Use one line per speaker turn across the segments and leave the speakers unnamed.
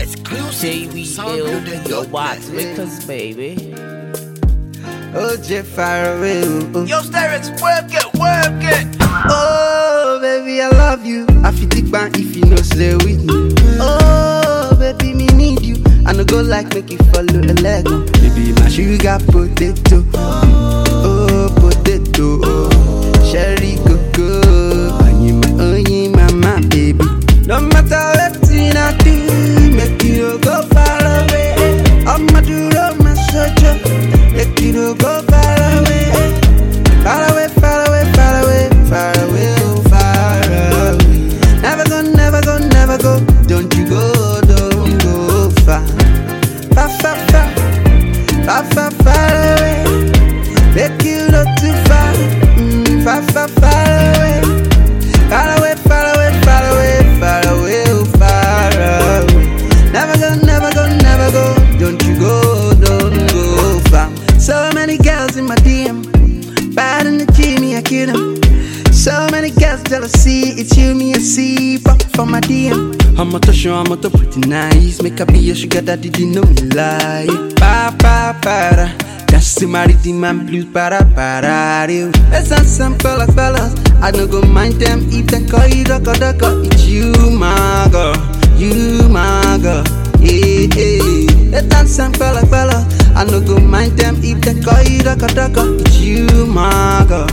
Exclusive. JBL, your watch makers, baby.
OJ far away.
Yo, Sterix, work it.
Oh, baby, I love you. I feel thick man if you no stay with me. Oh, baby, me need you. I no go like make you follow a leg. Baby, my sugar potato. Oh, potato. Oh, cherry cocoa. Only my baby. No matter what I do, make you go far away. I'ma do my soldier. Make you go far away. Far away, far away, far away, far away, oh, far away. Never go, don't you go far. Far away. Make you not too far. Far away. Far away, far away, far away, far away, oh, far away. Never go, don't you go far. So many girls in my DM, bad in the Jimmy, I kill them. So many girls jealousy, it's you, me, I see. Pop for my DM. I'm to show, I'm to pretty nice. Make up be your sugar daddy, didn't know me lie. Para. That's the married man blues, para. Let's have some fellas. I don't go mind them if they call you ducko. It's you, my girl. Hey. Let's have some fellas. I don't go mind them if they call you ducko. It's you, my girl.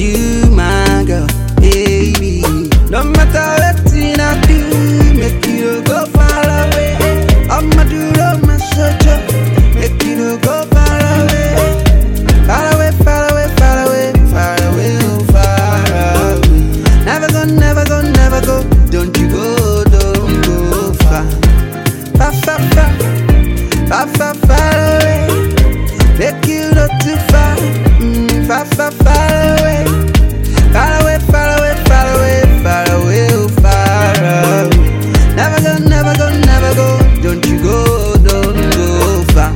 Baby. No matter what I do, make you go far away. I'ma do my soldier. Make you go far away. Far away, far away, far away, far away, oh, far away. Never go, don't you go far. Far away. Make you not too far. Far away. Far away, far away, far away, far away, oh, far away. Never go, don't you go far.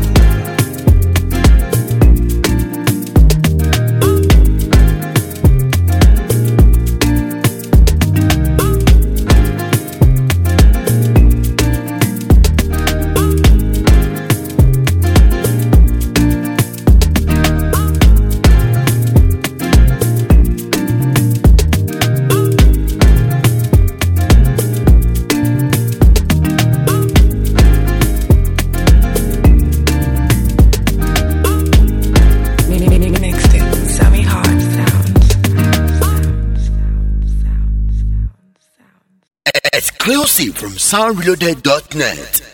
Exclusive from soundreloaded.net.